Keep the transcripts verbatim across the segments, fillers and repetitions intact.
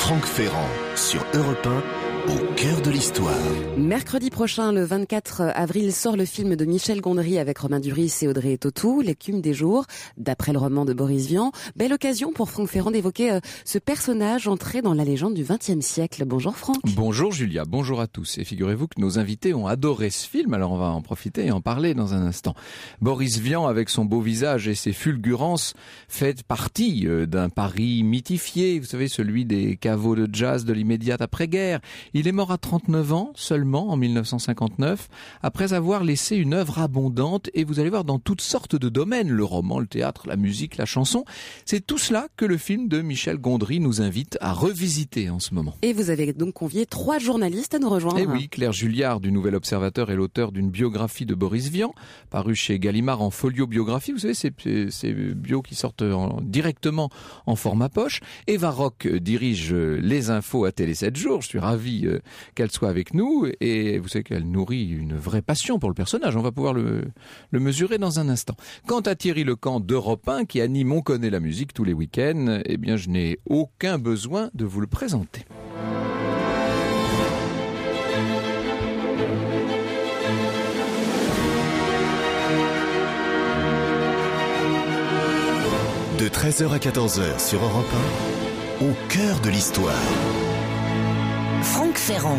Franck Ferrand sur Europe un, au cœur de l'histoire. Mercredi prochain, le vingt-quatre avril, sort le film de Michel Gondry avec Romain Duris et Audrey Tautou, L'écume des jours, d'après le roman de Boris Vian. Belle occasion pour Franck Ferrand d'évoquer euh, ce personnage entré dans la légende du vingtième siècle. Bonjour Franck. Bonjour Julia, bonjour à tous. Et figurez-vous que nos invités ont adoré ce film, alors on va en profiter et en parler dans un instant. Boris Vian, avec son beau visage et ses fulgurances, fait partie euh, d'un Paris mythifié, vous savez, celui des caveaux de jazz de l'immédiate après-guerre. Il est mort à trente-neuf ans seulement, en mille neuf cent cinquante-neuf, après avoir laissé une œuvre abondante, et vous allez voir dans toutes sortes de domaines, le roman, le théâtre, la musique, la chanson. C'est tout cela que le film de Michel Gondry nous invite à revisiter en ce moment. Et vous avez donc convié trois journalistes à nous rejoindre. Eh oui, Claire Julliard du Nouvel Observateur est l'auteur d'une biographie de Boris Vian, parue chez Gallimard en folio biographie. Vous savez, ces, ces bios qui sortent en, directement en format poche. Eva Roch dirige les infos à Télé sept jours. Je suis ravi qu'elle soit avec nous, et vous savez qu'elle nourrit une vraie passion pour le personnage. On va pouvoir le, le mesurer dans un instant. Quant à Thierry Lecamp d'Europe un, qui anime On connaît la musique tous les week-ends, eh bien je n'ai aucun besoin de vous le présenter. De treize heures à quatorze heures sur Europe un, au cœur de l'histoire. Franck Ferrand.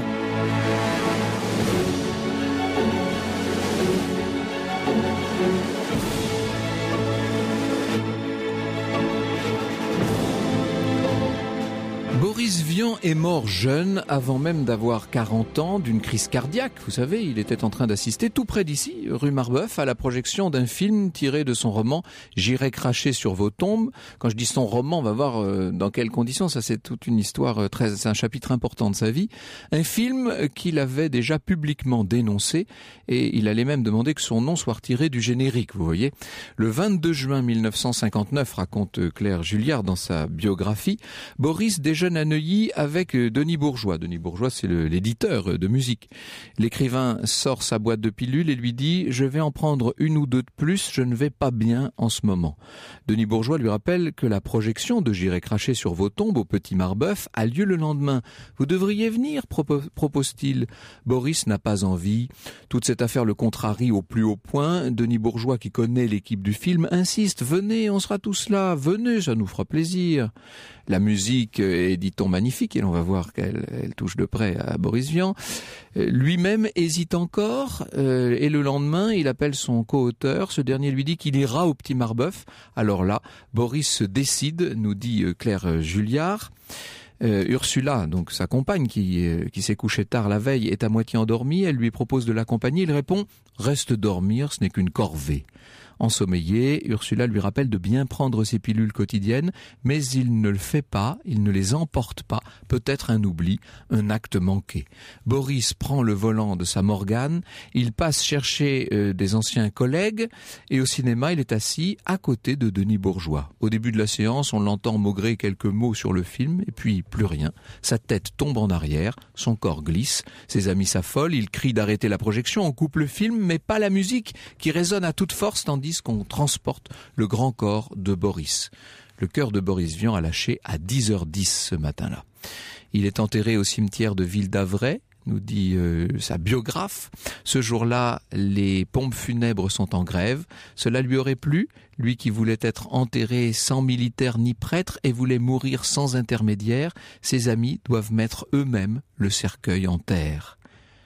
Boris Vian est mort jeune, avant même d'avoir quarante ans, d'une crise cardiaque. Vous savez, il était en train d'assister tout près d'ici, rue Marbeuf, à la projection d'un film tiré de son roman « J'irai cracher sur vos tombes ». Quand je dis son roman, on va voir euh, dans quelles conditions. Ça, c'est toute une histoire, euh, très, c'est un chapitre important de sa vie. Un film qu'il avait déjà publiquement dénoncé, et il allait même demander que son nom soit retiré du générique, vous voyez. Le vingt-deux juin mille neuf cent cinquante-neuf, raconte Claire Julliard dans sa biographie, Boris déjeune à Neuilly avec Denis Bourgeois. Denis Bourgeois, c'est le, l'éditeur de musique. L'écrivain sort sa boîte de pilules et lui dit « Je vais en prendre une ou deux de plus, je ne vais pas bien en ce moment ». Denis Bourgeois lui rappelle que la projection de J'irai cracher sur vos tombes au Petit Marbeuf a lieu le lendemain. « Vous devriez venir », propose-t-il. Boris n'a pas envie. Toute cette affaire le contrarie au plus haut point. Denis Bourgeois, qui connaît l'équipe du film, insiste « Venez, on sera tous là, venez, ça nous fera plaisir ». La musique est, dit-on, magnifique, et l'on va voir qu'elle elle touche de près à Boris Vian. Lui-même hésite encore, euh, et le lendemain, il appelle son co-auteur. Ce dernier lui dit qu'il ira au Petit Marbeuf. Alors là, Boris se décide, nous dit Claire Julliard. Euh, Ursula, donc sa compagne qui, euh, qui s'est couchée tard la veille, est à moitié endormie. Elle lui propose de l'accompagner. Il répond « Reste dormir, ce n'est qu'une corvée ». Ensommeillé, Ursula lui rappelle de bien prendre ses pilules quotidiennes, mais il ne le fait pas, il ne les emporte pas, peut-être un oubli, un acte manqué. Boris prend le volant de sa Morgane, il passe chercher euh, des anciens collègues, et au cinéma, il est assis à côté de Denis Bourgeois. Au début de la séance, on l'entend maugrer quelques mots sur le film, et puis plus rien. Sa tête tombe en arrière, son corps glisse, ses amis s'affolent, ils crient d'arrêter la projection, on coupe le film, mais pas la musique, qui résonne à toute force, tandis qu'on transporte le grand corps de Boris. Le cœur de Boris Vian a lâché à dix heures dix ce matin-là. Il est enterré au cimetière de Ville-d'Avray, nous dit euh, sa biographe. Ce jour-là, les pompes funèbres sont en grève. Cela lui aurait plu, lui qui voulait être enterré sans militaire ni prêtre et voulait mourir sans intermédiaire. Ses amis doivent mettre eux-mêmes le cercueil en terre.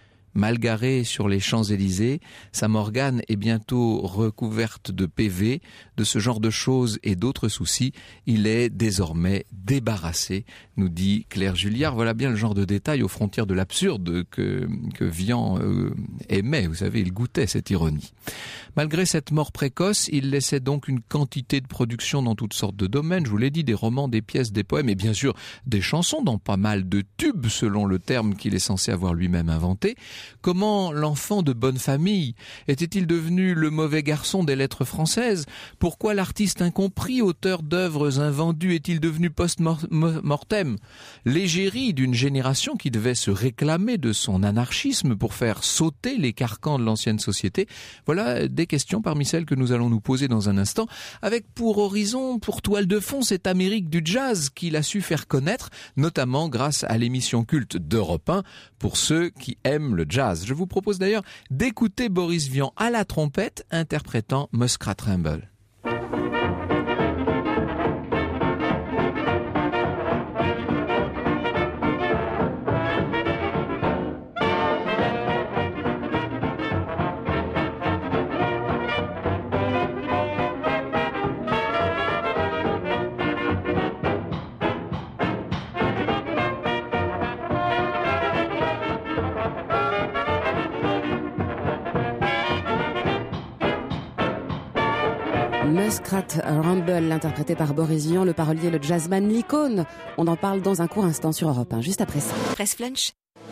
Mal garé sur les Champs-Élysées, sa Morgane est bientôt recouverte de P V, de ce genre de choses et d'autres soucis. Il est désormais débarrassé, nous dit Claire Julliard. Voilà bien le genre de détails aux frontières de l'absurde que, que Vian euh, aimait. Vous savez, il goûtait cette ironie. Malgré cette mort précoce, il laissait donc une quantité de production dans toutes sortes de domaines. Je vous l'ai dit, des romans, des pièces, des poèmes et bien sûr des chansons dans pas mal de tubes selon le terme qu'il est censé avoir lui-même inventé. Comment l'enfant de bonne famille était-il devenu le mauvais garçon des lettres françaises? Pourquoi l'artiste incompris, auteur d'œuvres invendues, est-il devenu post-mortem? L'égérie d'une génération qui devait se réclamer de son anarchisme pour faire sauter les carcans de l'ancienne société. Voilà des questions parmi celles que nous allons nous poser dans un instant, avec pour horizon, pour toile de fond, cette Amérique du jazz qu'il a su faire connaître, notamment grâce à l'émission culte d'Europe un, pour ceux qui aiment le jazz. Je vous propose d'ailleurs d'écouter Boris Vian à la trompette, interprétant Muskrat Ramble. Muskrat Ramble, interprété par Boris Vian, le parolier, le jazzman, l'icône. On en parle dans un court instant sur Europe un, juste après ça. Presse Flunch.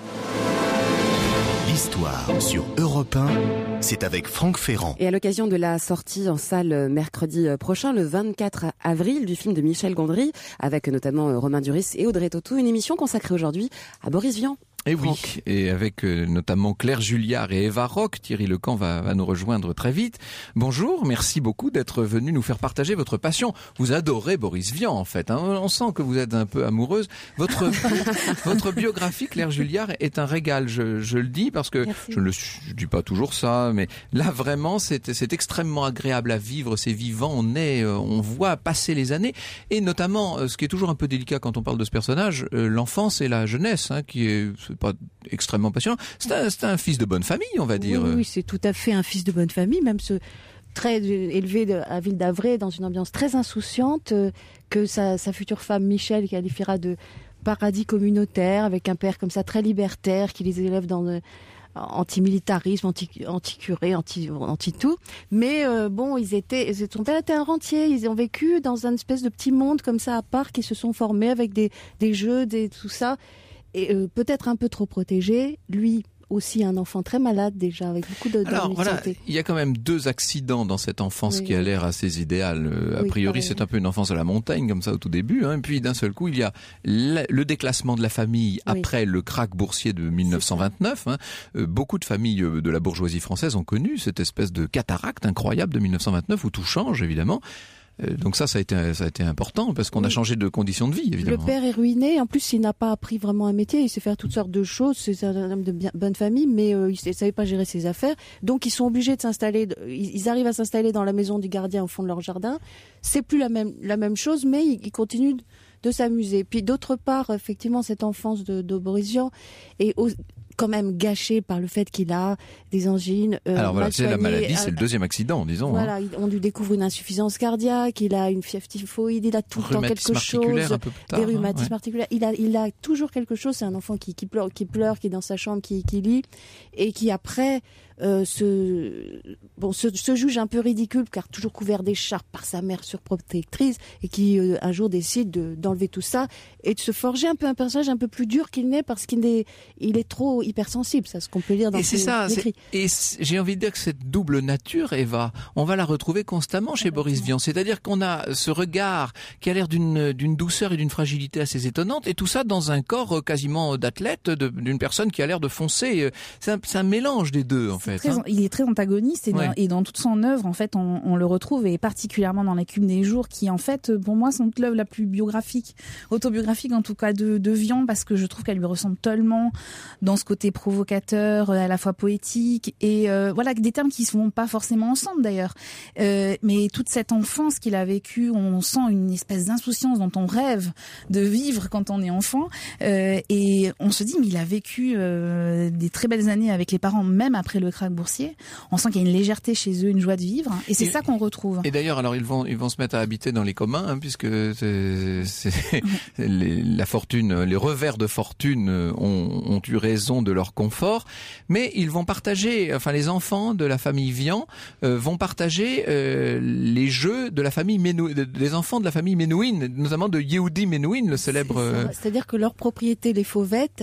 L'histoire sur Europe un, c'est avec Franck Ferrand. Et à l'occasion de la sortie en salle mercredi prochain, le vingt-quatre avril, du film de Michel Gondry, avec notamment Romain Duris et Audrey Tautou, une émission consacrée aujourd'hui à Boris Vian. Et oui, et avec euh, notamment Claire Julliard et Eva Rock, Thierry Lecamp va, va nous rejoindre très vite. Bonjour, merci beaucoup d'être venu nous faire partager votre passion. Vous adorez Boris Vian en fait, hein. On sent que vous êtes un peu amoureuse. Votre votre biographie, Claire Julliard, est un régal, je, je le dis, parce que merci. je ne je dis pas toujours ça, mais là vraiment c'est, c'est extrêmement agréable à vivre, c'est vivant, on est, on voit passer les années, et notamment, ce qui est toujours un peu délicat quand on parle de ce personnage, l'enfance et la jeunesse, hein, qui est pas extrêmement passionnant. C'est un, c'est un fils de bonne famille, on va dire. Oui, oui, c'est tout à fait un fils de bonne famille, même ce très élevé de, à Ville d'Avray, dans une ambiance très insouciante, euh, que sa, sa future femme Michel qualifiera de paradis communautaire, avec un père comme ça très libertaire, qui les élève dans le anti-militarisme, anti, anti-curé, anti, anti-tout. Mais euh, bon, ils étaient, son père était un rentier, ils ont vécu dans un espèce de petit monde comme ça à part, qui se sont formés avec des, des jeux, des, tout ça. Et euh, peut-être un peu trop protégé, lui aussi un enfant très malade déjà, avec beaucoup de Alors voilà, santé. Il y a quand même deux accidents dans cette enfance oui, qui a l'air assez idéale. Euh, a oui, priori, c'est un peu une enfance à la montagne, comme ça au tout début. Hein, et puis d'un seul coup, il y a le, le déclassement de la famille oui. après le krach boursier de mille neuf cent vingt-neuf. Hein. Euh, beaucoup de familles de la bourgeoisie française ont connu cette espèce de cataracte incroyable de mille neuf cent vingt-neuf où tout change, évidemment. Donc ça, ça a été, ça a été important parce qu'on oui. a changé de conditions de vie, évidemment. Le père est ruiné. En plus, il n'a pas appris vraiment un métier. Il sait faire toutes sortes de choses. C'est un homme de bien, bonne famille, mais euh, il ne savait pas gérer ses affaires. Donc, ils sont obligés de s'installer. Ils arrivent à s'installer dans la maison du gardien au fond de leur jardin. C'est plus la même, la même chose, mais ils, ils continuent de, de s'amuser. Puis, d'autre part, effectivement, cette enfance de, de Boris Vian est au, quand même gâché par le fait qu'il a des angines. Euh, Alors voilà, c'est la maladie, c'est le deuxième accident, disons. Voilà, hein. on lui découvre une insuffisance cardiaque, il a une fièvre typhoïde, il a tout le temps quelque chose, un peu plus tard, des rhumatismes hein, ouais. articulaires. Il a, il a toujours quelque chose. C'est un enfant qui, qui pleure, qui pleure, qui est dans sa chambre, qui, qui lit, et qui après euh, se, bon, se, se juge un peu ridicule, car toujours couvert d'écharpe par sa mère surprotectrice, et qui euh, un jour décide de, d'enlever tout ça et de se forger un peu un personnage un peu plus dur qu'il n'est, parce qu'il est, il est trop hypersensible, ça ce qu'on peut lire dans et ses c'est ça, écrits. C'est, et c'est, j'ai envie de dire que cette double nature, Eva, on va la retrouver constamment chez Boris Vian. C'est-à-dire qu'on a ce regard qui a l'air d'une, d'une douceur et d'une fragilité assez étonnante, et tout ça dans un corps quasiment d'athlète, de, d'une personne qui a l'air de foncer. C'est un, c'est un mélange des deux, en fait. Très, hein. Il est très antagoniste, et, ouais. dans, et dans toute son œuvre, en fait, on, on le retrouve, et particulièrement dans L'écume des jours, qui, en fait, pour moi, sont l'œuvre la plus biographique, autobiographique en tout cas, de, de Vian, parce que je trouve qu'elle lui ressemble tellement dans ce côté provocateur, à la fois poétique, et euh, voilà, des termes qui ne vont pas forcément ensemble d'ailleurs. Euh, mais toute cette enfance qu'il a vécue, on sent une espèce d'insouciance dont on rêve de vivre quand on est enfant, euh, et on se dit, mais il a vécu euh, des très belles années avec les parents, même après le krach boursier. On sent qu'il y a une légèreté chez eux, une joie de vivre, et c'est et, ça qu'on retrouve. Et d'ailleurs, alors ils vont ils vont se mettre à habiter dans les communs, hein, puisque c'est, c'est les, la fortune, les revers de fortune ont, ont eu raison de leur confort, mais ils vont partager, enfin les enfants de la famille Vian euh, vont partager euh, les jeux de la famille Ménou, des enfants de la famille Ménouine, notamment de Yehudi Ménouine, le célèbre. C'est C'est-à-dire que leur propriété, les Fauvettes,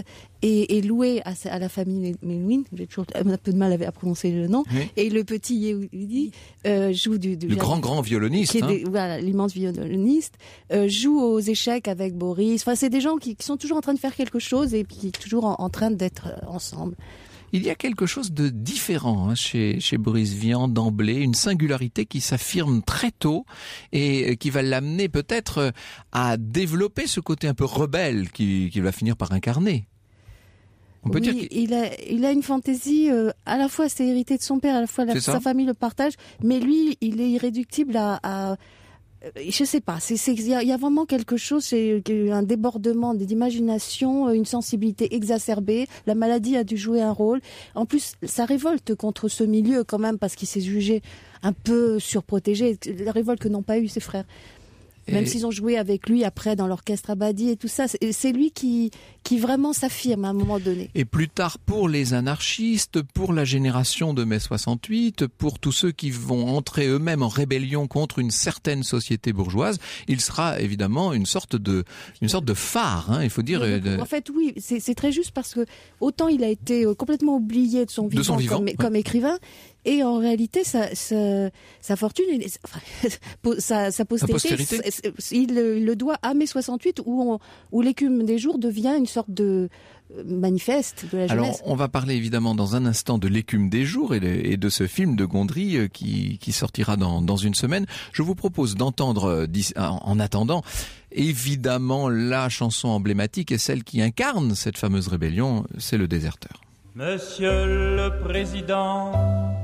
est, est loué à, à la famille Melouin. J'ai toujours un peu de mal à prononcer le nom. Oui. Et le petit Yehudi euh, joue du, du le grand grand violoniste. Qui est hein. des, voilà, l'immense violoniste euh, joue aux échecs avec Boris. Enfin, c'est des gens qui, qui sont toujours en train de faire quelque chose et puis toujours en, en train d'être ensemble. Il y a quelque chose de différent hein, chez, chez Boris Vian d'emblée, une singularité qui s'affirme très tôt et qui va l'amener peut-être à développer ce côté un peu rebelle qu'il qui va finir par incarner. On peut oui, dire qu'il il a, il a une fantaisie, euh, à la fois c'est hérité de son père, à la fois la, sa famille le partage, mais lui, il est irréductible à... à je sais pas, c'est c'est il y, y a vraiment quelque chose, c'est un débordement d'imagination, une sensibilité exacerbée. La maladie a dû jouer un rôle. En plus, ça révolte contre ce milieu quand même parce qu'il s'est jugé un peu surprotégé. La révolte que n'ont pas eu ses frères. Et... Même s'ils ont joué avec lui après dans l'orchestre Abadi et tout ça, c'est lui qui, qui vraiment s'affirme à un moment donné. Et plus tard, pour les anarchistes, pour la génération de mai soixante-huit, pour tous ceux qui vont entrer eux-mêmes en rébellion contre une certaine société bourgeoise, il sera évidemment une sorte de, une sorte de phare, hein, il faut dire. De... En fait, oui, c'est très juste parce que autant il a été complètement oublié de son vivant, de son vivant comme, ouais. comme écrivain, et en réalité, sa, sa, sa fortune, enfin, sa, sa postérité, postérité. Il, il le doit à mai soixante-huit, où, on, où l'écume des jours devient une sorte de manifeste de la jeunesse. Alors, on va parler évidemment dans un instant de l'écume des jours et de, et de ce film de Gondry qui, qui sortira dans, dans une semaine. Je vous propose d'entendre, en attendant, évidemment, la chanson emblématique et celle qui incarne cette fameuse rébellion, c'est Le Déserteur. Monsieur le Président,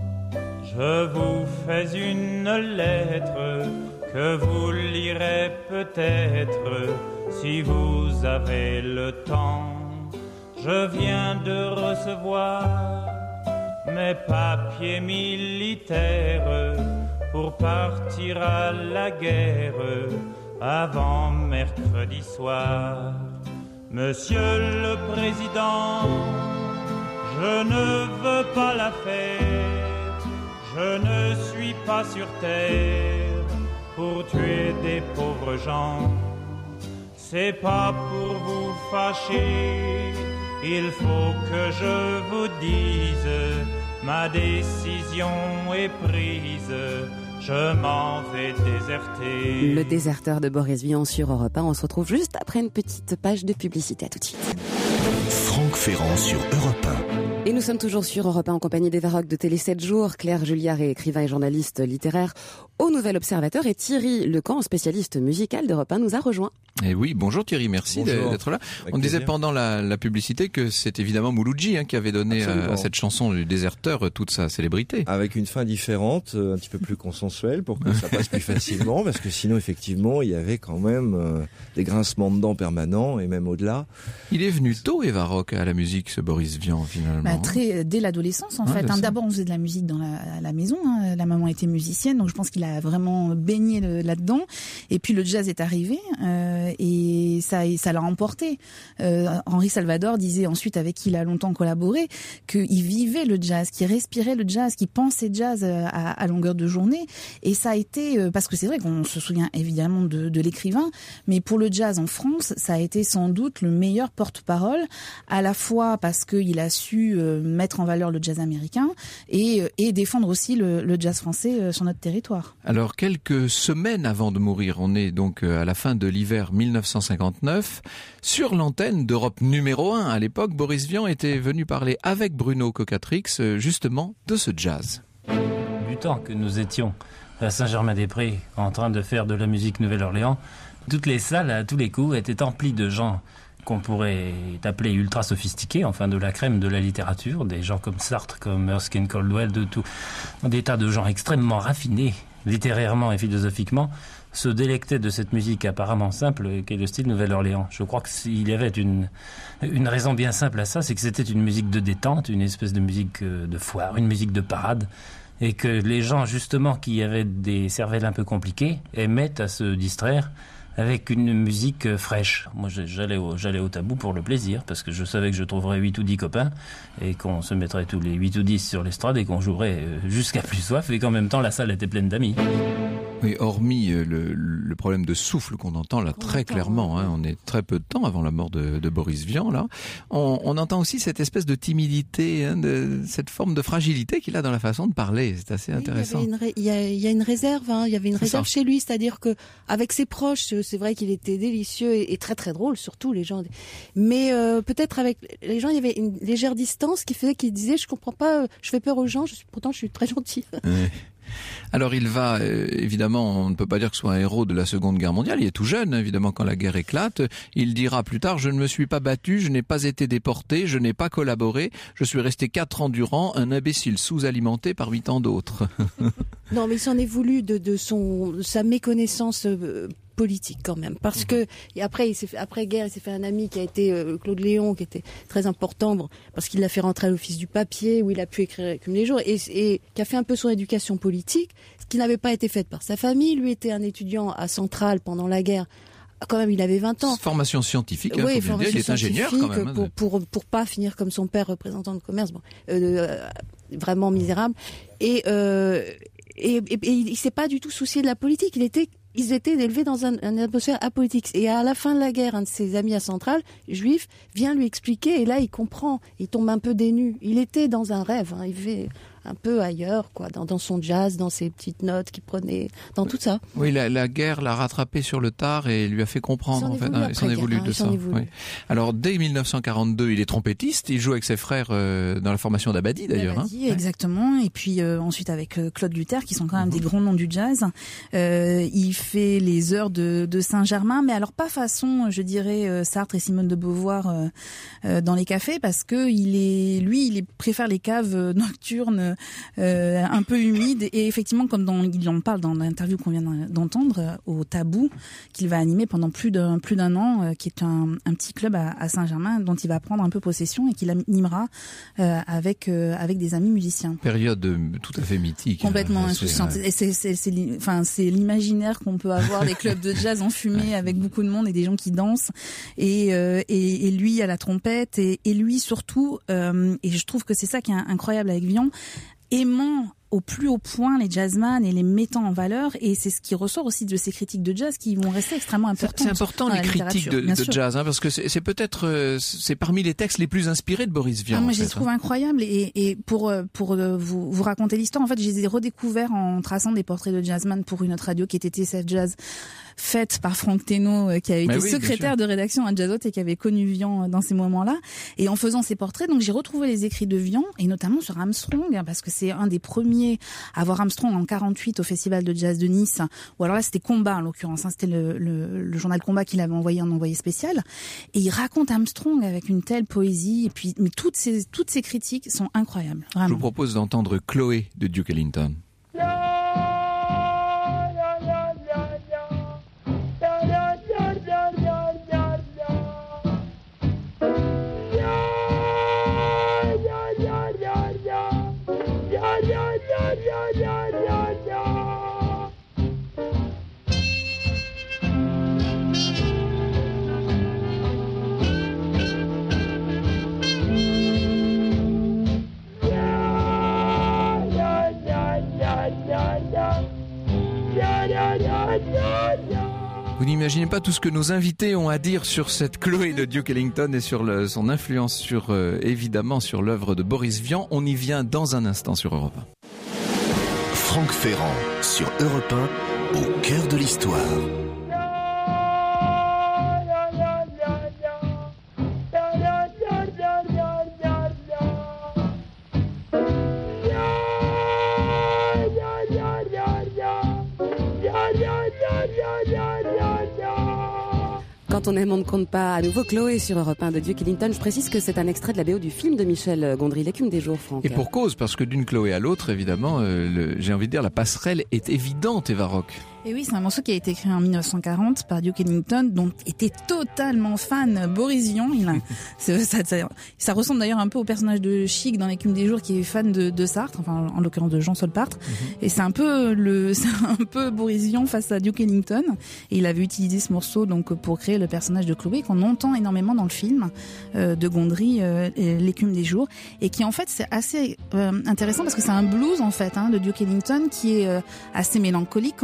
je vous fais une lettre que vous lirez peut-être si vous avez le temps. Je viens de recevoir mes papiers militaires pour partir à la guerre avant mercredi soir. Monsieur le Président, je ne veux pas la faire, je ne suis pas sur terre pour tuer des pauvres gens. C'est pas pour vous fâcher, il faut que je vous dise, ma décision est prise, je m'en vais déserter. Le Déserteur de Boris Vian sur Europe un, on se retrouve juste après une petite page de publicité, à tout de suite. Franck Ferrand sur Europe un. Et nous sommes toujours sur Europe un en compagnie d'Eva Rock de Télé sept jours, Claire Julliard est écrivain et journaliste littéraire au Nouvel Observateur et Thierry Lecamp, spécialiste musical d'Europe un, nous a rejoint. Et oui, bonjour Thierry, merci bonjour. d'être là. Avec On plaisir. disait pendant la, la publicité que c'est évidemment Mouloudji hein, qui avait donné à, à cette chanson du Déserteur toute sa célébrité. Avec une fin différente, un petit peu plus consensuelle pour que ça passe plus facilement, parce que sinon effectivement il y avait quand même euh, des grincements de dents permanents et même au-delà. Il est venu tôt, Eva Rock, à la musique, ce Boris Vian finalement. Bah, très, dès l'adolescence en ah, fait. Hein. D'abord on faisait de la musique dans la, à la maison, hein. La maman était musicienne, donc je pense qu'il a vraiment baigné le, là-dedans. Et puis le jazz est arrivé euh, et ça, ça l'a emporté. Euh, Henri Salvador disait ensuite, avec qui il a longtemps collaboré, qu'il vivait le jazz, qu'il respirait le jazz, qu'il pensait jazz à, à longueur de journée. Et ça a été, parce que c'est vrai qu'on se souvient évidemment de, de l'écrivain, mais pour le jazz en France, ça a été sans doute le meilleur porte-parole, à la fois parce qu'il a su euh, mettre en valeur le jazz américain et, et défendre aussi le, le jazz français euh, sur notre territoire. Alors, quelques semaines avant de mourir, on est donc à la fin de l'hiver mille neuf cent cinquante-neuf, sur l'antenne d'Europe numéro un. À l'époque, Boris Vian était venu parler avec Bruno Cocatrix, justement, de ce jazz. Du temps que nous étions à Saint-Germain-des-Prés en train de faire de la musique Nouvelle-Orléans, toutes les salles, à tous les coups, étaient emplies de gens qu'on pourrait appeler ultra sophistiqués, enfin de la crème de la littérature, des gens comme Sartre, comme Erskine Caldwell, de tout, des tas de gens extrêmement raffinés, littérairement et philosophiquement, se délectaient de cette musique apparemment simple qu'est le style Nouvelle-Orléans. Je crois qu'il y avait une, une raison bien simple à ça, c'est que c'était une musique de détente, une espèce de musique de foire, une musique de parade, et que les gens justement qui avaient des cervelles un peu compliquées aimaient à se distraire avec une musique fraîche. Moi, j'allais au, j'allais au Tabou pour le plaisir, parce que je savais que je trouverais huit ou dix copains, et qu'on se mettrait tous les huit ou dix sur l'estrade, et qu'on jouerait jusqu'à plus soif, et qu'en même temps, la salle était pleine d'amis. Oui, hormis le, le problème de souffle qu'on entend là qu'on très entend, clairement, ouais. hein, on est très peu de temps avant la mort de, de Boris Vian là. On, on entend aussi cette espèce de timidité, hein, de, cette forme de fragilité qu'il a dans la façon de parler. C'est assez oui, intéressant. Il y, ré, il, y a, il y a une réserve, hein, il y avait une c'est réserve ça. Chez lui, c'est-à-dire que avec ses proches, c'est vrai qu'il était délicieux et, et très très drôle, surtout les gens. Mais euh, peut-être avec les gens, il y avait une légère distance qui faisait qu'il disait, je comprends pas, je fais peur aux gens, je suis, pourtant je suis très gentil. Oui. Alors il va, euh, évidemment, on ne peut pas dire que ce soit un héros de la Seconde Guerre mondiale, il est tout jeune, évidemment, quand la guerre éclate. Il dira plus tard, je ne me suis pas battu, je n'ai pas été déporté, je n'ai pas collaboré, je suis resté quatre ans durant, un imbécile sous-alimenté parmi tant d'autres. Non, mais il s'en est voulu de, de, son, de sa méconnaissance euh, politique quand même, parce que et après il s'est fait, après guerre il s'est fait un ami qui a été euh, Claude Léon, qui était très important, bon, parce qu'il l'a fait rentrer à l'Office du papier où il a pu écrire comme les jours et, et qui a fait un peu son éducation politique, ce qui n'avait pas été fait par sa famille. Lui était un étudiant à Centrale pendant la guerre. Quand même, il avait vingt ans. Formation scientifique, oui, hein, faut bien dire, il est ingénieur quand même. Pour, pour, pour pas finir comme son père, représentant de commerce, bon, euh, vraiment misérable. Et, euh, et, et, et il s'est pas du tout soucié de la politique. Il était Ils étaient élevés dans un, une atmosphère apolitique. Et à la fin de la guerre, un de ses amis à Centrale, juif, vient lui expliquer. Et là, il comprend. Il tombe un peu dénu. Il était dans un rêve. Hein. Il vivait un peu ailleurs, quoi, dans, dans son jazz, dans ses petites notes qu'il prenait, dans tout ça. Oui, la, la guerre l'a rattrapé sur le tard et lui a fait comprendre. En fait, hein, il s'en est voulu de ça. Oui. Alors, dès mille neuf cent quarante-deux, il est trompettiste. Il joue avec ses frères euh, dans la formation d'Abadi, d'ailleurs. D'Abadi, hein. exactement. Et puis euh, ensuite avec euh, Claude Luther, qui sont quand même mmh. des grands noms du jazz. Euh, il fait les heures de, de Saint-Germain, mais alors pas façon, je dirais, euh, Sartre et Simone de Beauvoir euh, euh, dans les cafés, parce que il est, lui, il est, préfère les caves euh, nocturnes. Euh, un peu humide, et effectivement, comme dans, il en parle dans l'interview qu'on vient d'entendre, euh, au Tabou, qu'il va animer pendant plus d'un plus d'un an, euh, qui est un, un petit club à, à Saint-Germain dont il va prendre un peu possession et qu'il animera euh, avec euh, avec des amis musiciens. Période tout à fait mythique. Complètement hein, insouciante. Et c'est c'est c'est enfin c'est l'imaginaire qu'on peut avoir des clubs de jazz enfumés avec beaucoup de monde et des gens qui dansent, et euh, et, et lui à la trompette, et, et lui surtout, euh, et je trouve que c'est ça qui est incroyable avec Vian, aimant au plus haut point les jazzman et les mettant en valeur, et c'est ce qui ressort aussi de ces critiques de jazz qui vont rester extrêmement importantes. C'est important les critiques de, de jazz, hein, parce que c'est, c'est peut-être euh, c'est parmi les textes les plus inspirés de Boris Vian. Ah, moi, je les trouve incroyables, et, et pour pour vous vous raconter l'histoire, en fait, je les ai redécouverts en traçant des portraits de jazzman pour une autre radio qui était T C F Jazz, faite par Franck Thénault, qui avait été oui, secrétaire de rédaction à Jazzot et qui avait connu Vian dans ces moments-là. Et en faisant ces portraits, donc j'ai retrouvé les écrits de Vian, et notamment sur Armstrong, parce que c'est un des premiers à voir Armstrong en quarante-huit au Festival de Jazz de Nice, ou alors là c'était Combat en l'occurrence, hein, c'était le, le, le journal Combat qu'il avait envoyé en envoyé spécial, et il raconte Armstrong avec une telle poésie, et puis mais toutes ces toutes ces critiques sont incroyables. Vraiment. Je vous propose d'entendre Chloé de Duke Ellington. Vous n'imaginez pas tout ce que nos invités ont à dire sur cette Chloé de Duke Ellington et sur le, son influence sur, euh, évidemment, sur l'œuvre de Boris Vian. On y vient dans un instant sur Europe un. Franck Ferrand sur Europe un, au cœur de l'histoire. Quand on aime, on ne compte pas. À nouveau, Chloé sur Europe un de Duke Ellington. Je précise que c'est un extrait de la B O du film de Michel Gondry, L'écume des jours, Franck. Et pour cause, parce que d'une Chloé à l'autre, évidemment, euh, le, j'ai envie de dire, la passerelle est évidente, Eva Rock. Et oui, c'est un morceau qui a été écrit en dix-neuf cent quarante par Duke Ellington, dont était totalement fan Boris Vian. Il a, ça, ça, ça ressemble d'ailleurs un peu au personnage de Chic dans L'écume des jours, qui est fan de, de Sartre, enfin en l'occurrence de Jean Solpartre. Mm-hmm. Et c'est un peu le, c'est un peu Boris Vian face à Duke Ellington. Et il avait utilisé ce morceau donc pour créer le personnage de Chloé, qu'on entend énormément dans le film euh, de Gondry, euh, L'écume des jours, et qui en fait c'est assez euh, intéressant parce que c'est un blues en fait hein, de Duke Ellington qui est euh, assez mélancolique, comme vous pouvez l'entendre.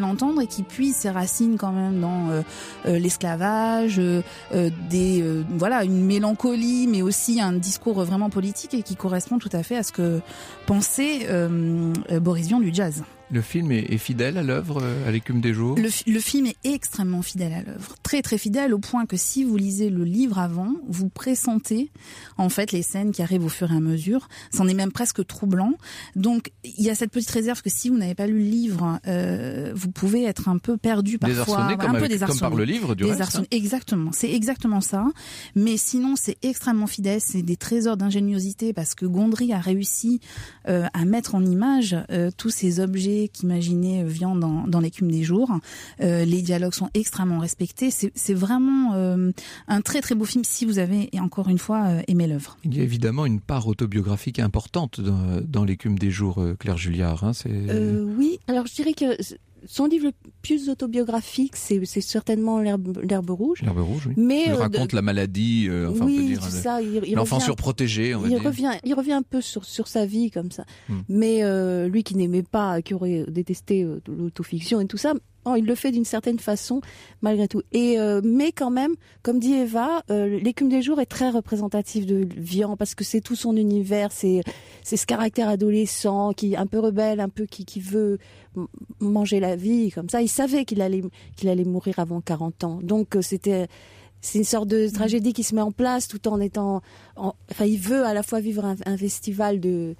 l'entendre et qui puise ses racines quand même dans euh, euh, l'esclavage, euh, euh, des euh, voilà une mélancolie, mais aussi un discours vraiment politique et qui correspond tout à fait à ce que pensait euh, euh, Boris Vian du jazz. Le film est, est fidèle à l'œuvre, à l'écume des jours. Le, le film est extrêmement fidèle à l'œuvre, très très fidèle au point que si vous lisez le livre avant, vous pressentez en fait les scènes qui arrivent au fur et à mesure. C'en est même presque troublant. Donc il y a cette petite réserve que si vous n'avez pas lu le livre, euh, vous pouvez être un peu perdu parfois, désarçonné, comme, un peu avec, comme par le livre du reste. Hein. Exactement, c'est exactement ça. Mais sinon c'est extrêmement fidèle, c'est des trésors d'ingéniosité parce que Gondry a réussi euh, à mettre en image euh, tous ces objets qu'imaginer Vian dans, dans l'écume des jours. Euh, les dialogues sont extrêmement respectés. C'est, c'est vraiment euh, un très très beau film si vous avez, et encore une fois, euh, aimé l'œuvre. Il y a évidemment une part autobiographique importante dans, dans l'écume des jours, Claire Julliard. Hein, c'est... Euh, oui, alors je dirais que son livre le plus autobiographique, c'est, c'est certainement l'herbe, l'herbe rouge. L'herbe rouge, oui. Mais il euh, raconte de... la maladie, euh, enfin oui, on peut dire, c'est ça, il, il l'enfant revient, surprotégé, on va il dire. Revient, il revient un peu sur, sur sa vie comme ça. Hmm. Mais euh, lui qui n'aimait pas, qui aurait détesté euh, l'autofiction et tout ça, oh, il le fait d'une certaine façon malgré tout. Et euh, mais quand même, comme dit Eva, euh, l'écume des jours est très représentatif de Vian parce que c'est tout son univers, c'est c'est ce caractère adolescent qui est un peu rebelle, un peu qui qui veut manger la vie comme ça. Il savait qu'il allait qu'il allait mourir avant quarante ans. Donc c'était c'est une sorte de tragédie qui se met en place tout en étant en, enfin il veut à la fois vivre un, un festival de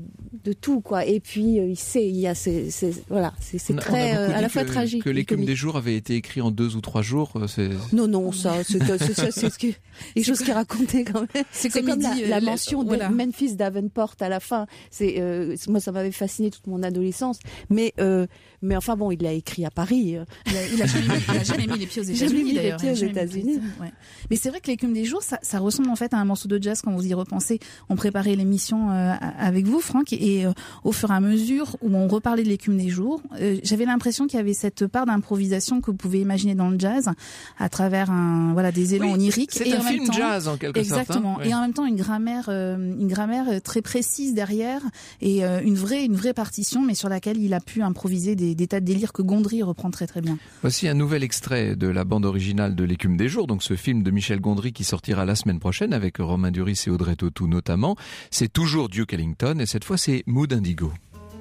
de tout quoi et puis euh, il sait il y a c'est, c'est voilà c'est, c'est très euh, à la fois que, tragique que l'écume des jours avait été écrit en deux ou trois jours c'est... non non ça c'est, c'est, c'est, c'est ce que les choses qu'il racontait quand même c'est, c'est comme, comme la, dit, la mention voilà. de Memphis Davenport à la fin c'est euh, moi ça m'avait fasciné toute mon adolescence mais euh, mais enfin bon il l'a écrit à Paris il a, il a, jamais, il a jamais mis les pieds aux États-Unis d'ailleurs les pieds aux États-Unis ouais. Mais c'est vrai que l'écume des jours ça, ça ressemble en fait à un morceau de jazz quand vous y repensez. On préparait l'émission euh, avec vous Franck et euh, au fur et à mesure où on reparlait de l'écume des jours, euh, j'avais l'impression qu'il y avait cette part d'improvisation que vous pouvez imaginer dans le jazz à travers un voilà des élans oui, oniriques c'est et un en film même temps, jazz en quelque exactement, sorte. Hein, et en même temps une grammaire euh, une grammaire très précise derrière et euh, une vraie une vraie partition mais sur laquelle il a pu improviser des, des tas de délires que Gondry reprend très très bien. Voici un nouvel extrait de la bande originale de l'écume des jours, donc ce film de Michel Gondry qui sortira la semaine prochaine avec Romain Duris et Audrey Tautou notamment. C'est toujours Duke Ellington et cette fois c'est Mood Indigo.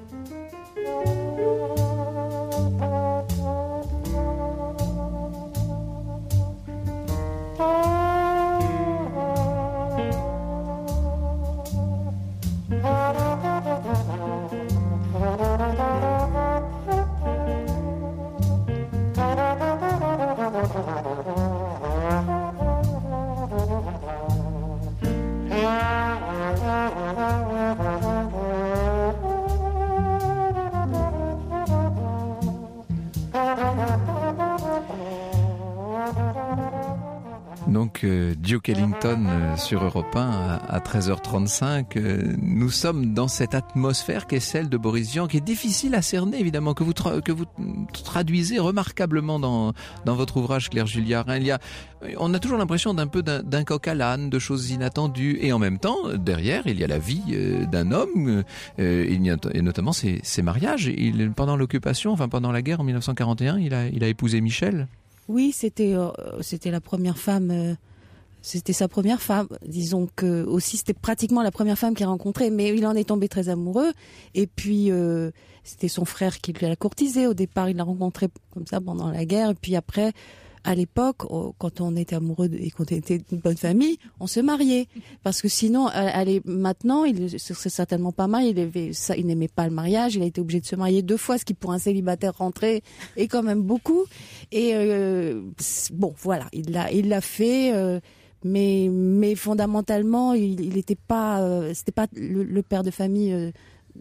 Donc euh, Duke Ellington euh, sur Europe un à, à treize heures trente-cinq. Euh, nous sommes dans cette atmosphère qui est celle de Boris Vian, qui est difficile à cerner évidemment, que vous tra- que vous traduisez remarquablement dans dans votre ouvrage Claire Julliard. Hein, il y a, on a toujours l'impression d'un peu d'un, d'un coq à l'âne, de choses inattendues, et en même temps derrière il y a la vie euh, d'un homme, euh, il y a, et notamment ses, ses mariages. Il, pendant l'occupation, enfin pendant la guerre en dix-neuf cent quarante et un, il a il a épousé Michel. Oui, c'était euh, c'était la première femme, euh, c'était sa première femme. Disons que aussi c'était pratiquement la première femme qu'il a rencontrée, mais il en est tombé très amoureux. Et puis euh, c'était son frère qui l'a courtisé. Au départ, il l'a rencontrée comme ça pendant la guerre, et puis après, à l'époque, quand on était amoureux et qu'on était une bonne famille, on se mariait. Parce que sinon, allez, maintenant, il ne serait certainement pas marié. Il, avait, ça, il n'aimait pas le mariage. Il a été obligé de se marier deux fois, ce qui pour un célibataire rentré est quand même beaucoup. Et euh, bon, voilà, il l'a, il l'a fait. Euh, mais, mais fondamentalement, il n'était pas, euh, c'était pas le, le père de famille euh,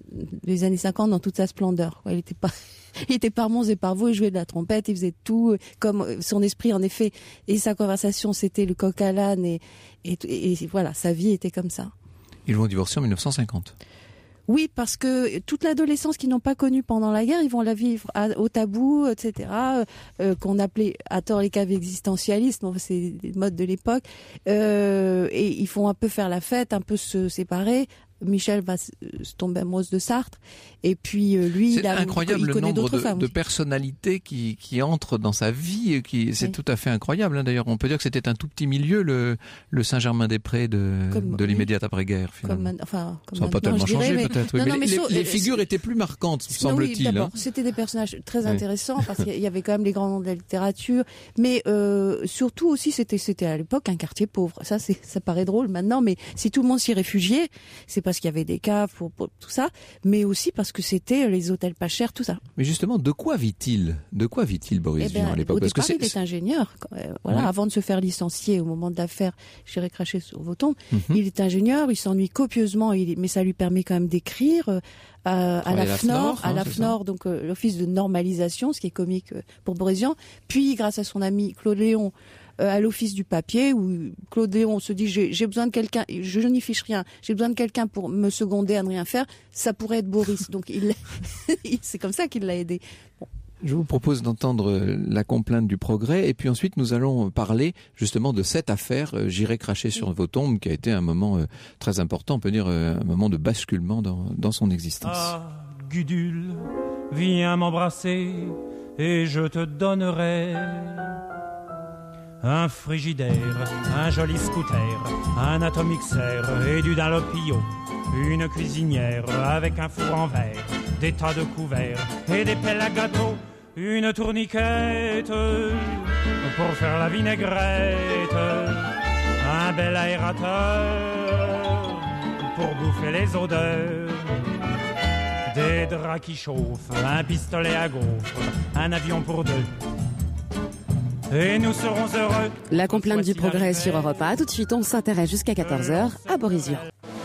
des années cinquante dans toute sa splendeur. Il était pas, il était par Mons et par Vaux, il jouait de la trompette, il faisait tout, comme son esprit en effet, et sa conversation c'était le coq à l'âne, et, et, et, et voilà, sa vie était comme ça. Ils vont divorcer en dix-neuf cent cinquante. Oui, parce que toute l'adolescence qu'ils n'ont pas connue pendant la guerre, ils vont la vivre à, au tabou, et cetera, euh, qu'on appelait à tort les caves existentialistes, bon, c'est des modes de l'époque, euh, et ils font un peu faire la fête, un peu se séparer, Michel va se tomber amoureuse de Sartre, et puis euh, lui, c'est il, a, incroyable il connaît le nombre d'autres de, femmes. de personnalités qui, qui entrent dans sa vie, qui, c'est oui. tout à fait incroyable. Hein. D'ailleurs, on peut dire que c'était un tout petit milieu, le, le Saint-Germain-des-Prés de, comme, de l'immédiate oui. après-guerre, finalement. Comme, enfin, comme ça n'a pas tellement changé, mais... peut-être. Oui. Non, mais non, mais les, so, les figures étaient plus marquantes, semble-t-il. Oui, d'abord, hein. C'était des personnages très intéressants, oui. parce qu'il y avait quand même les grands noms de la littérature, mais euh, surtout aussi, c'était, c'était à l'époque un quartier pauvre. Ça, c'est, ça paraît drôle maintenant, mais si tout le monde s'y réfugiait, c'est parce qu'il y avait des caves pour, pour tout ça, mais aussi parce que c'était les hôtels pas chers, tout ça. Mais justement, de quoi vit-il De quoi vit-il Boris eh ben, Vian à l'époque? Au parce départ, que c'est... il est ingénieur. Euh, voilà, ouais. Avant de se faire licencier au moment de l'affaire, j'irai cracher sur vos tombes. Mm-hmm. Il est ingénieur, il s'ennuie copieusement, il, mais ça lui permet quand même d'écrire. Euh, à, à la F N O R, à la F N O R, donc euh, l'Office de normalisation, ce qui est comique euh, pour Boris Vian. Puis, grâce à son ami Claude Léon, euh, à l'Office du papier, où Claude Léon se dit j'ai, j'ai besoin de quelqu'un, je n'y fiche rien, j'ai besoin de quelqu'un pour me seconder à ne rien faire. Ça pourrait être Boris, donc il, c'est comme ça qu'il l'a aidé. Bon. Je vous propose d'entendre la complainte du Progrès et puis ensuite nous allons parler justement de cette affaire euh, J'irai cracher sur vos tombes qui a été un moment euh, très important, on peut dire euh, un moment de basculement dans, dans son existence. Ah, Gudule, viens m'embrasser et je te donnerai un frigidaire, un joli scooter, un atomixer et du Dunlopio, une cuisinière avec un four en verre, des tas de couverts et des pelles à gâteau, une tourniquette pour faire la vinaigrette, un bel aérateur pour bouffer les odeurs, des draps qui chauffent, un pistolet à gaufres, un avion pour deux. Et nous serons heureux. La complainte du Progrès sur Europe un. Tout de suite, on s'intéresse jusqu'à quatorze heures à Boris Vian.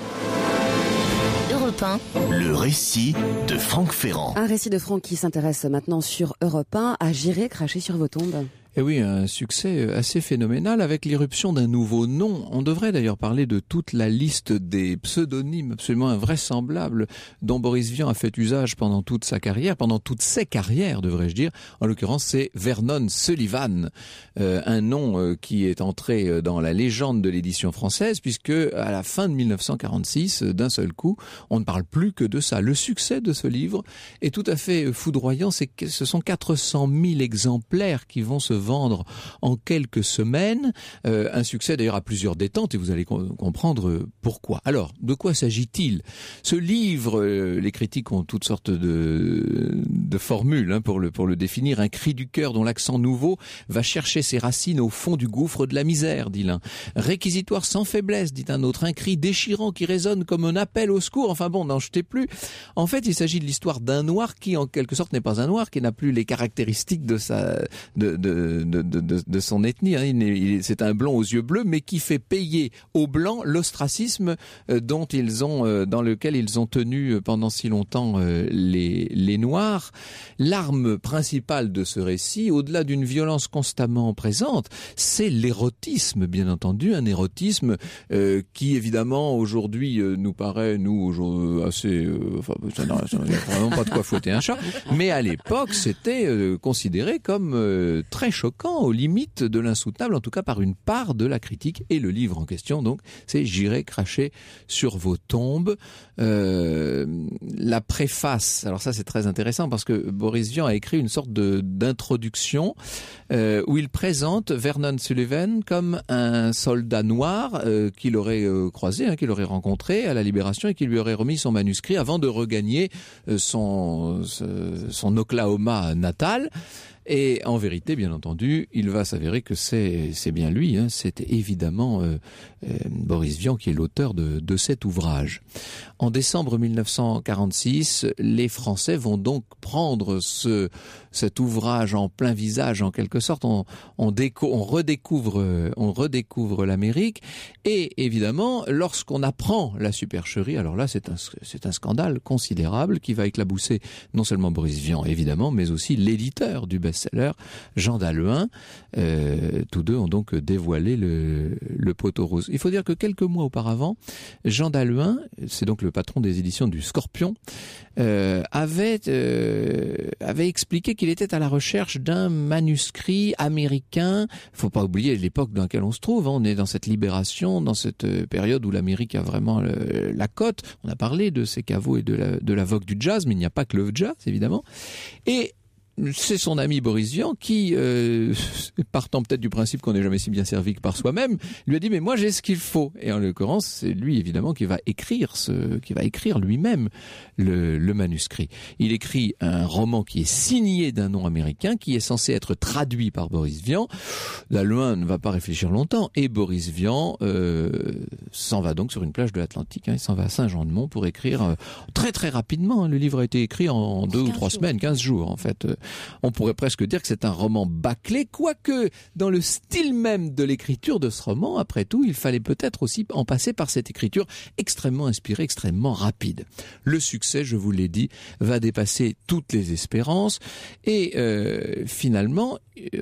Europe un. Le récit de Franck Ferrand. Un récit de Franck qui s'intéresse maintenant sur Europe un à J'irai cracher sur vos tombes. Et oui, un succès assez phénoménal avec l'irruption d'un nouveau nom. On devrait d'ailleurs parler de toute la liste des pseudonymes absolument invraisemblables dont Boris Vian a fait usage pendant toute sa carrière, pendant toutes ses carrières, devrais-je dire. En l'occurrence, c'est Vernon Sullivan, euh, un nom euh, qui est entré dans la légende de l'édition française, puisque à la fin de mille neuf cent quarante-six, d'un seul coup, on ne parle plus que de ça. Le succès de ce livre est tout à fait foudroyant. C'est que ce sont quatre cent mille exemplaires qui vont se vendre en quelques semaines, euh, un succès d'ailleurs à plusieurs détentes et vous allez co- comprendre pourquoi. Alors, de quoi s'agit-il ? Ce livre, euh, les critiques ont toutes sortes de, de formules hein, pour, le, pour le définir, un cri du cœur dont l'accent nouveau va chercher ses racines au fond du gouffre de la misère, dit l'un. Réquisitoire sans faiblesse, dit un autre, un cri déchirant qui résonne comme un appel au secours, enfin bon, n'en jetez plus. En fait, il s'agit de l'histoire d'un noir qui en quelque sorte n'est pas un noir, qui n'a plus les caractéristiques de sa... de, de De, de, de, de son ethnie, hein. il est, il est, c'est un blond aux yeux bleus, mais qui fait payer aux blancs l'ostracisme euh, dont ils ont, euh, dans lequel ils ont tenu pendant si longtemps euh, les, les noirs. L'arme principale de ce récit, au-delà d'une violence constamment présente, c'est l'érotisme, bien entendu, un érotisme euh, qui évidemment aujourd'hui euh, nous paraît nous aujourd'hui, assez, euh, enfin, ça n'a, ça n'a vraiment pas de quoi fouetter un chat, mais à l'époque c'était euh, considéré comme euh, très choquant, aux limites de l'insoutenable, en tout cas par une part de la critique. Et le livre en question, donc, c'est J'irai cracher sur vos tombes. Euh, la préface, alors ça c'est très intéressant parce que Boris Vian a écrit une sorte de, d'introduction euh, où il présente Vernon Sullivan comme un soldat noir euh, qu'il aurait euh, croisé, hein, qu'il aurait rencontré à la Libération et qui lui aurait remis son manuscrit avant de regagner euh, son, son Oklahoma natal. Et en vérité, bien entendu, il va s'avérer que c'est, c'est bien lui, hein, c'est évidemment euh, euh, Boris Vian qui est l'auteur de, de cet ouvrage. En décembre mille neuf cent quarante-six, les Français vont donc prendre ce, cet ouvrage en plein visage, en quelque sorte. On, on, déco- on, redécouvre, on redécouvre l'Amérique. Et évidemment, lorsqu'on apprend la supercherie, alors là, c'est un, c'est un scandale considérable qui va éclabousser non seulement Boris Vian, évidemment, mais aussi l'éditeur du best best-seller, Jean Dalhuin. Euh, tous deux ont donc dévoilé le, le poteau rose. Il faut dire que quelques mois auparavant, Jean Dalhuin, c'est donc le patron des éditions du Scorpion, euh, avait, euh, avait expliqué qu'il était à la recherche d'un manuscrit américain. Faut pas oublier l'époque dans laquelle on se trouve, hein. On est dans cette libération, dans cette période où l'Amérique a vraiment le, la cote. On a parlé de ces caveaux et de la, de la vogue du jazz, mais il n'y a pas que le jazz, évidemment. Et c'est son ami Boris Vian qui, euh, partant peut-être du principe qu'on n'est jamais si bien servi que par soi-même, lui a dit mais moi j'ai ce qu'il faut. Et en l'occurrence, c'est lui évidemment qui va écrire ce, qui va écrire lui-même le, le manuscrit. Il écrit un roman qui est signé d'un nom américain, qui est censé être traduit par Boris Vian. Dalhuin ne va pas réfléchir longtemps et Boris Vian euh, s'en va donc sur une plage de l'Atlantique. Hein, il s'en va à Saint-Jean-de-Mont pour écrire euh, très très rapidement. Hein, le livre a été écrit en deux ou trois jours. semaines, quinze jours en fait. On pourrait presque dire que c'est un roman bâclé, quoique dans le style même de l'écriture de ce roman, après tout, il fallait peut-être aussi en passer par cette écriture extrêmement inspirée, extrêmement rapide. Le succès, je vous l'ai dit, va dépasser toutes les espérances et euh, finalement, euh,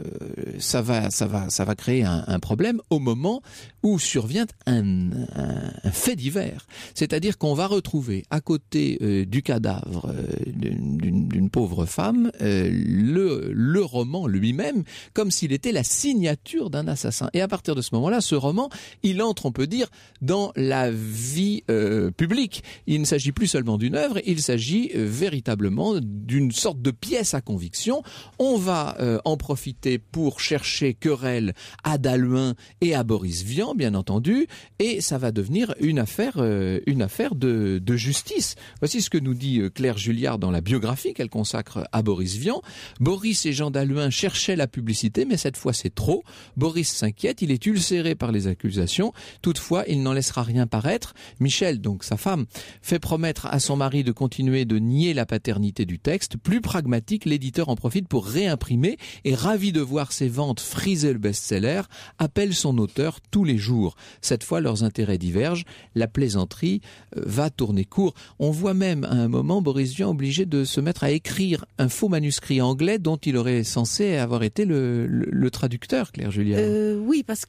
ça va, ça va, ça va créer un, un problème au moment où survient un, un, un fait divers. C'est-à-dire qu'on va retrouver à côté euh, du cadavre euh, d'une, d'une pauvre femme euh, le, le roman lui-même comme s'il était la signature d'un assassin. Et à partir de ce moment-là, ce roman, il entre, on peut dire, dans la vie euh, publique. Il ne s'agit plus seulement d'une œuvre, il s'agit euh, véritablement d'une sorte de pièce à conviction. On va euh, en profiter pour chercher querelle à Dalhuin et à Boris Vian, bien entendu, et ça va devenir une affaire, euh, une affaire de, de justice. Voici ce que nous dit Claire Julliard dans la biographie qu'elle consacre à Boris Vian. Boris et Jean Dalhuin cherchaient la publicité, mais cette fois c'est trop. Boris s'inquiète, il est ulcéré par les accusations. Toutefois, il n'en laissera rien paraître. Michel, donc sa femme, fait promettre à son mari de continuer de nier la paternité du texte. Plus pragmatique, l'éditeur en profite pour réimprimer et, ravi de voir ses ventes friser le best-seller, appelle son auteur tous les jours. Cette fois, leurs intérêts divergent. La plaisanterie va tourner court. On voit même à un moment Boris Vian obligé de se mettre à écrire un faux manuscrit anglais dont il aurait censé avoir été le, le, le traducteur, Claire Julliard. Euh, oui, parce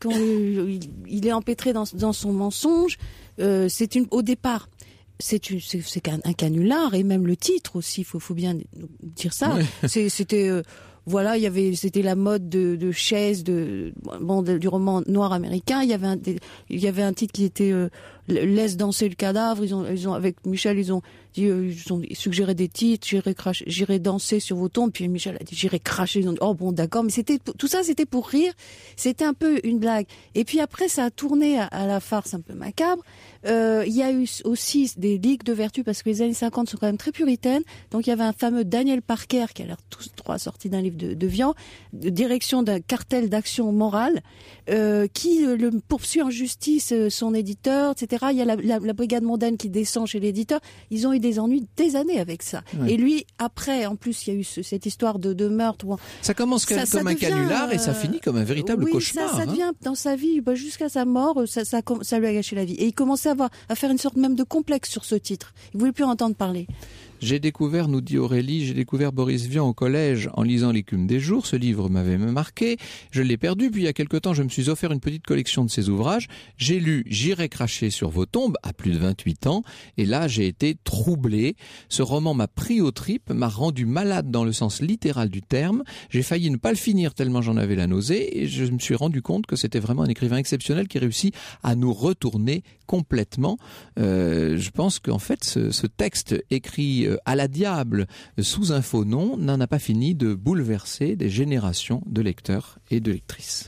qu'il est empêtré dans, dans son mensonge. Euh, c'est une, au départ, c'est, une, c'est, c'est un, un canular, et même le titre aussi, il faut, faut bien dire ça. Ouais. C'est, c'était... Euh, Voilà, il y avait, c'était la mode de, de chaise, de, bon, de, du roman noir américain. Il y avait un, il y avait un titre qui était euh, Laisse danser le cadavre. Ils ont, ils ont, avec Michel, ils ont dit, euh, ils ont suggéré des titres. J'irai cracher, j'irai danser sur vos tombes. Puis Michel a dit, j'irai cracher. Ils ont dit, oh bon, d'accord. Mais c'était, tout ça, c'était pour rire. C'était un peu une blague. Et puis après, ça a tourné à, à la farce un peu macabre. Euh, il y a eu aussi des ligues de vertu parce que les années cinquante sont quand même très puritaines. Donc il y avait un fameux Daniel Parker qui a l'air tous trois sortis d'un livre de, de Vian, de direction d'un cartel d'action morale, euh, qui euh, le poursuit en justice euh, son éditeur, et cetera. Il y a la, la, la brigade mondaine qui descend chez l'éditeur. Ils ont eu des ennuis des années avec ça. Oui. Et lui, après, en plus, il y a eu ce, cette histoire de, de meurtre. Où, ça commence ça, comme ça un devient, canular euh, et ça finit comme un véritable oui, cauchemar. Ça, ça devient hein. Dans sa vie, bah, jusqu'à sa mort, ça, ça, ça lui a gâché la vie. Et il commençait à, avoir, à faire une sorte même de complexe sur ce titre. Il voulait plus en entendre parler. J'ai découvert, nous dit Aurélie, j'ai découvert Boris Vian au collège en lisant L'écume des jours. Ce livre m'avait marqué. Je l'ai perdu, puis il y a quelque temps, je me suis offert une petite collection de ses ouvrages. J'ai lu J'irai cracher sur vos tombes à plus de vingt-huit ans. Et là, j'ai été troublé. Ce roman m'a pris aux tripes, m'a rendu malade dans le sens littéral du terme. J'ai failli ne pas le finir tellement j'en avais la nausée. Et je me suis rendu compte que c'était vraiment un écrivain exceptionnel qui réussit à nous retourner complètement. Euh, je pense qu'en fait, ce, ce texte écrit à la diable sous un faux nom n'en a pas fini de bouleverser des générations de lecteurs et de lectrices.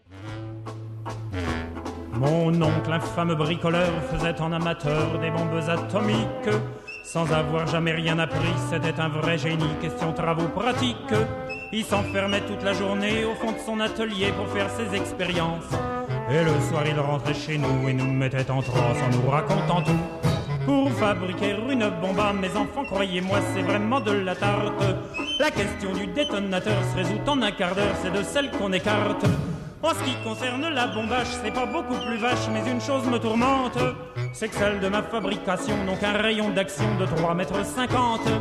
Mon oncle, infâme bricoleur, faisait en amateur des bombes atomiques. Sans avoir jamais rien appris, c'était un vrai génie, question travaux pratiques. Il s'enfermait toute la journée au fond de son atelier pour faire ses expériences. Et le soir, il rentrait chez nous et nous mettait en transe en nous racontant tout. Pour fabriquer une bombe à mes enfants, croyez-moi, c'est vraiment de la tarte. La question du détonateur se résout en un quart d'heure, c'est de celle qu'on écarte. En ce qui concerne la bombage, c'est pas beaucoup plus vache, mais une chose me tourmente, c'est que celle de ma fabrication n'ont qu'un rayon d'action de trois mètres cinquante.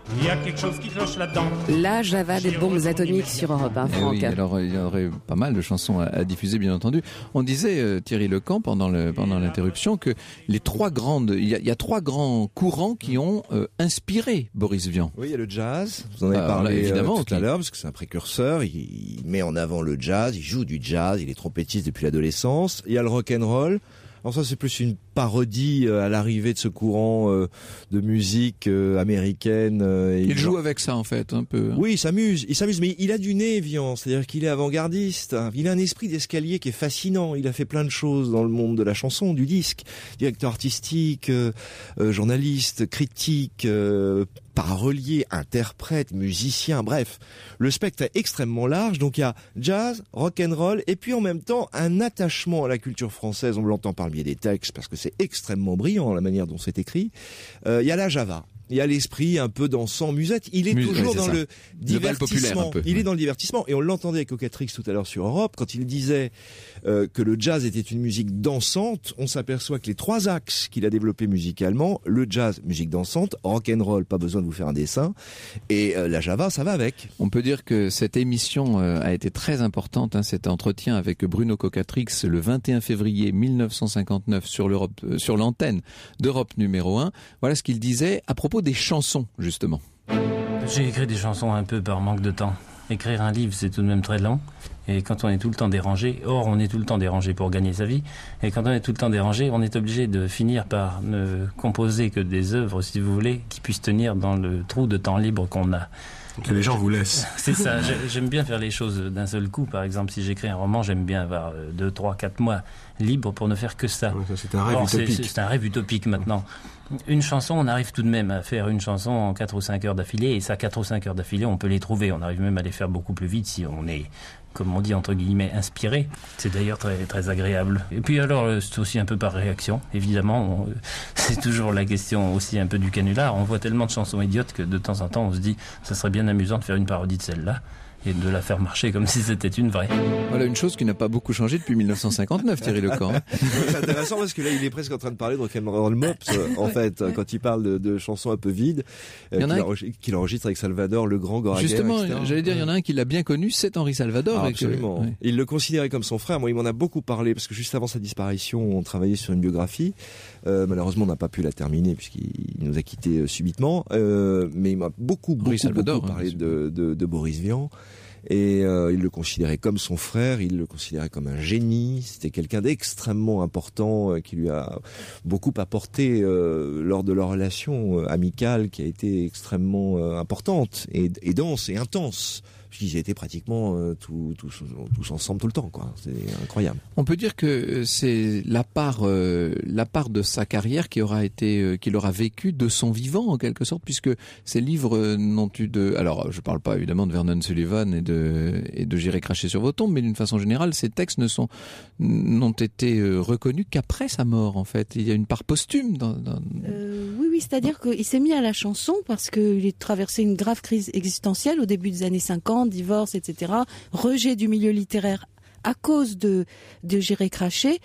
Il y a quelque chose qui cloche là-dedans. La Java des bombes atomiques sur Europe un, Franck. Eh oui, alors il y aurait pas mal de chansons à, à diffuser, bien entendu. On disait, euh, Thierry Lecamp, pendant, le, pendant l'interruption, que les trois grandes, il y a, il y a trois grands courants qui ont euh, inspiré Boris Vian. Oui, il y a le jazz. Vous en avez Alors, parlé là, évidemment, euh, tout qui... à l'heure, parce que c'est un précurseur. Il, il met en avant le jazz, il joue du jazz, il est trompettiste depuis l'adolescence. Il y a le rock and roll. Alors ça, c'est plus une parodie à l'arrivée de ce courant euh, de musique euh, américaine. Euh, il genre... joue avec ça, en fait, un peu. Oui, il s'amuse, il s'amuse, mais il a du nez, Vian, c'est-à-dire qu'il est avant-gardiste. Il a un esprit d'escalier qui est fascinant. Il a fait plein de choses dans le monde de la chanson, du disque, directeur artistique, euh, euh, journaliste, critique, euh, parolier, interprète, musicien, bref. Le spectre est extrêmement large, donc il y a jazz, rock and roll, et puis en même temps un attachement à la culture française. On l'entend par le biais des textes, parce que c'est extrêmement brillant la manière dont c'est écrit. Euh, il y a la Java. Il y a l'esprit un peu dansant, musette. Il est Mus- toujours ouais, dans ça. le divertissement. Un peu. Il est dans le divertissement. Et on l'entendait avec Cocatrix tout à l'heure sur Europe, quand il disait euh, que le jazz était une musique dansante. On s'aperçoit que les trois axes qu'il a développés musicalement, le jazz, musique dansante, rock and roll, pas besoin de vous faire un dessin, et euh, la Java, ça va avec. On peut dire que cette émission euh, a été très importante, hein, cet entretien avec Bruno Cocatrix le vingt et un février mille neuf cent cinquante-neuf sur l'Europe, euh, sur l'antenne d'Europe numéro un. Voilà ce qu'il disait à propos des chansons, justement. J'ai écrit des chansons un peu par manque de temps. Écrire un livre, c'est tout de même très long. Et quand on est tout le temps dérangé, or on est tout le temps dérangé pour gagner sa vie, et quand on est tout le temps dérangé, on est obligé de finir par ne composer que des œuvres, si vous voulez, qui puissent tenir dans le trou de temps libre qu'on a. Que les gens vous laissent. C'est ça, j'aime bien faire les choses d'un seul coup. Par exemple, si j'écris un roman, j'aime bien avoir deux, trois, quatre mois libres pour ne faire que ça. Ouais, ça c'est un rêve Or, utopique. C'est, c'est un rêve utopique maintenant. Une chanson, on arrive tout de même à faire une chanson en quatre ou cinq heures d'affilée, et ça, quatre ou cinq heures d'affilée, on peut les trouver. On arrive même à les faire beaucoup plus vite si on est, comme on dit, entre guillemets, inspiré. C'est d'ailleurs très, très agréable. Et puis alors, c'est aussi un peu par réaction, évidemment. On, c'est toujours la question aussi un peu du canular. On voit tellement de chansons idiotes que de temps en temps, on se dit, ça serait bien amusant de faire une parodie de celle-là, et de la faire marcher comme si c'était une vraie. Voilà une chose qui n'a pas beaucoup changé depuis mille neuf cent cinquante-neuf, Thierry Lecamp. C'est intéressant parce que là, il est presque en train de parler de Rock'n'Roll Mops, en fait, quand il parle de, de chansons un peu vides, euh, qu'il, un... enregistre, qu'il enregistre avec Salvador, le grand Goraguer, Justement, et cetera. J'allais dire, il y en a un qui l'a bien connu, c'est Henri Salvador. Ah, et absolument. Que... Ouais. Il le considérait comme son frère. Moi, il m'en a beaucoup parlé parce que juste avant sa disparition, on travaillait sur une biographie. Euh, malheureusement, on n'a pas pu la terminer puisqu'il nous a quittés euh, subitement. Euh, mais il m'a beaucoup, beaucoup, Salvador, beaucoup parlé hein, de, de, de Boris Vian. Et euh, il le considérait comme son frère, il le considérait comme un génie. C'était quelqu'un d'extrêmement important euh, qui lui a beaucoup apporté euh, lors de leur relation euh, amicale, qui a été extrêmement euh, importante et, et dense et intense. Ils étaient pratiquement euh, tous, tous, tous ensemble tout le temps, quoi. C'est incroyable. On peut dire que c'est la part, euh, la part de sa carrière qui aura été, euh, qu'il aura vécu de son vivant en quelque sorte, puisque ces livres euh, n'ont eu de, alors je parle pas évidemment de Vernon Sullivan et de et de J'irai cracher sur vos tombes, mais d'une façon générale, ces textes ne sont n'ont été euh, reconnus qu'après sa mort. En fait, il y a une part posthume dans. dans... Euh, oui, oui, c'est-à-dire qu'il s'est mis à la chanson parce qu'il a traversé une grave crise existentielle au début des années cinquante. Divorce, et cetera, rejet du milieu littéraire à cause de, de J'irai cracher,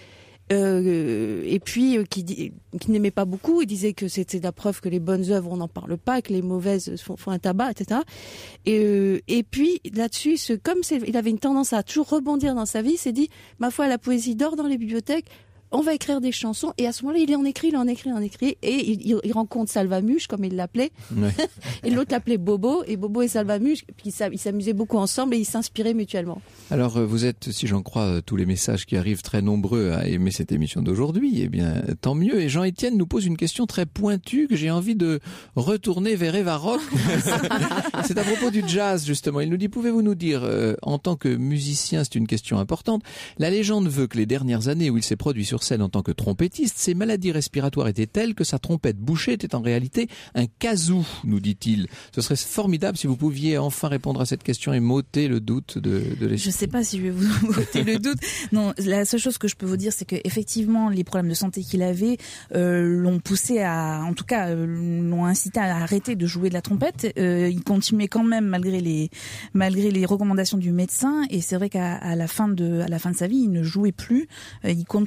euh, et puis euh, qui, qui n'aimait pas beaucoup, il disait que c'était la preuve que les bonnes œuvres, on n'en parle pas, que les mauvaises font, font un tabac, et cetera. Et, euh, et puis là-dessus, ce, comme c'est, il avait une tendance à toujours rebondir dans sa vie, il s'est dit, ma foi, la poésie dort dans les bibliothèques, on va écrire des chansons, et à ce moment-là, il en écrit, il en écrit, il en écrit, et il, il, il rencontre Salvamuche, comme il l'appelait, ouais. Et l'autre l'appelait Bobo, et Bobo et Salvamuche, puis ils s'amusaient beaucoup ensemble, et ils s'inspiraient mutuellement. Alors, vous êtes, si j'en crois, tous les messages qui arrivent, très nombreux à aimer cette émission d'aujourd'hui, eh bien, tant mieux. Et Jean-Étienne nous pose une question très pointue que j'ai envie de retourner vers Eva Rock. C'est à propos du jazz, justement. Il nous dit, pouvez-vous nous dire, euh, en tant que musicien, c'est une question importante, la légende veut que les dernières années où il s'est produit sur scène en tant que trompettiste, ses maladies respiratoires étaient telles que sa trompette bouchée était en réalité un kazoo, nous dit-il. Ce serait formidable si vous pouviez enfin répondre à cette question et m'ôter le doute de, de l'esprit. Je ne sais pas si je vais vous ôter le doute. Non, la seule chose que je peux vous dire, c'est que effectivement, les problèmes de santé qu'il avait euh, l'ont poussé à, en tout cas, euh, l'ont incité à arrêter de jouer de la trompette. Euh, il continuait quand même malgré les malgré les recommandations du médecin. Et c'est vrai qu'à à la fin de à la fin de sa vie, il ne jouait plus. Euh, il continuait à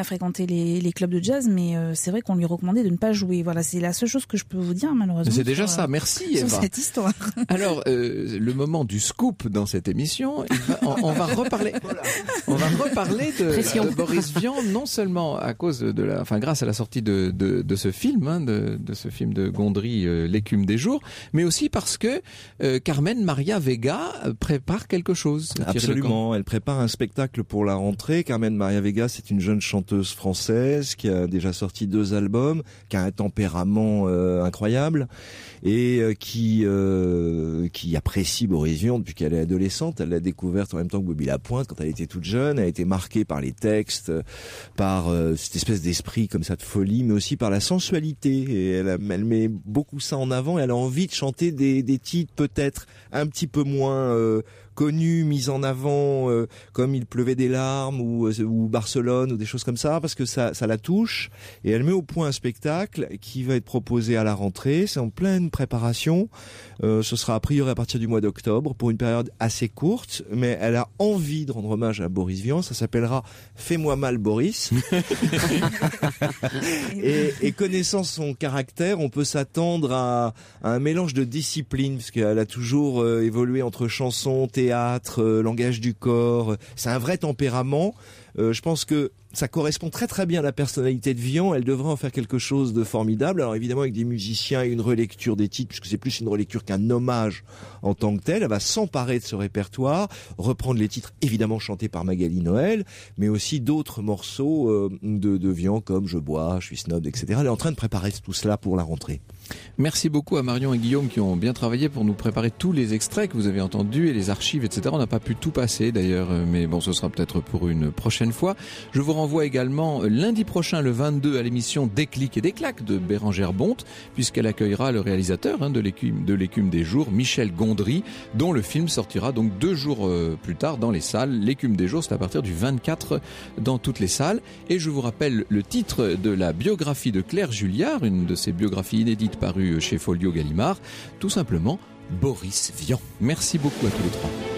à fréquenter les, les clubs de jazz, mais euh, c'est vrai qu'on lui recommandait de ne pas jouer. Voilà, c'est la seule chose que je peux vous dire, malheureusement. C'est déjà sur, ça, merci sur Eva. cette histoire. Alors, euh, le moment du scoop dans cette émission, il va, on, on va reparler, on va reparler de, de Boris Vian, non seulement à cause de la, enfin grâce à la sortie de, de, de ce film, hein, de, de ce film de Gondry, euh, L'écume des jours, mais aussi parce que euh, Carmen Maria Vega prépare quelque chose. Absolument, elle prépare un spectacle pour la rentrée. Carmen Maria Vega, c'est une jeune chanteuse française qui a déjà sorti deux albums, qui a un tempérament euh, incroyable et euh, qui euh, qui apprécie Boris Vian depuis qu'elle est adolescente. Elle l'a découverte en même temps que Bobby Lapointe quand elle était toute jeune. Elle a été marquée par les textes, par euh, cette espèce d'esprit comme ça de folie, mais aussi par la sensualité. Et elle, elle met beaucoup ça en avant. Et elle a envie de chanter des, des titres peut-être un petit peu moins euh, connus, mis en avant, euh, comme Il pleuvait des larmes ou, ou Barcelone ou des choses comme ça, parce que ça, ça la touche. Et elle met au point un spectacle qui va être proposé à la rentrée. C'est en pleine préparation. Euh, ce sera a priori à partir du mois d'octobre pour une période assez courte, mais elle a envie de rendre hommage à Boris Vian. Ça s'appellera Fais-moi mal Boris. et, et connaissant son caractère, on peut s'attendre à, à un mélange de disciplines, parce qu'elle a toujours euh, évolué entre chansons, théâtre, euh, langage du corps. C'est un vrai tempérament. Euh, je pense que ça correspond très très bien à la personnalité de Vian. Elle devrait en faire quelque chose de formidable. Alors évidemment avec des musiciens et une relecture des titres, puisque c'est plus une relecture qu'un hommage en tant que tel. Elle va s'emparer de ce répertoire, reprendre les titres évidemment chantés par Magali Noël, mais aussi d'autres morceaux euh, de, de Vian comme Je bois, Je suis snob, et cetera. Elle est en train de préparer tout cela pour la rentrée. Merci beaucoup à Marion et Guillaume qui ont bien travaillé pour nous préparer tous les extraits que vous avez entendus et les archives, et cetera. On n'a pas pu tout passer d'ailleurs, mais bon, ce sera peut-être pour une prochaine fois. Je vous renvoie également lundi prochain, le vingt-deux, à l'émission Déclic et Déclac de Bérangère Bonte, puisqu'elle accueillera le réalisateur hein, de l'écume de l'écume des jours, Michel Gondry, dont le film sortira donc deux jours euh, plus tard dans les salles. L'écume des jours, c'est à partir du vingt-quatre dans toutes les salles. Et je vous rappelle le titre de la biographie de Claire Julliard, une de ses biographies inédites paru chez Folio Gallimard, tout simplement Boris Vian. Merci beaucoup à tous les trois.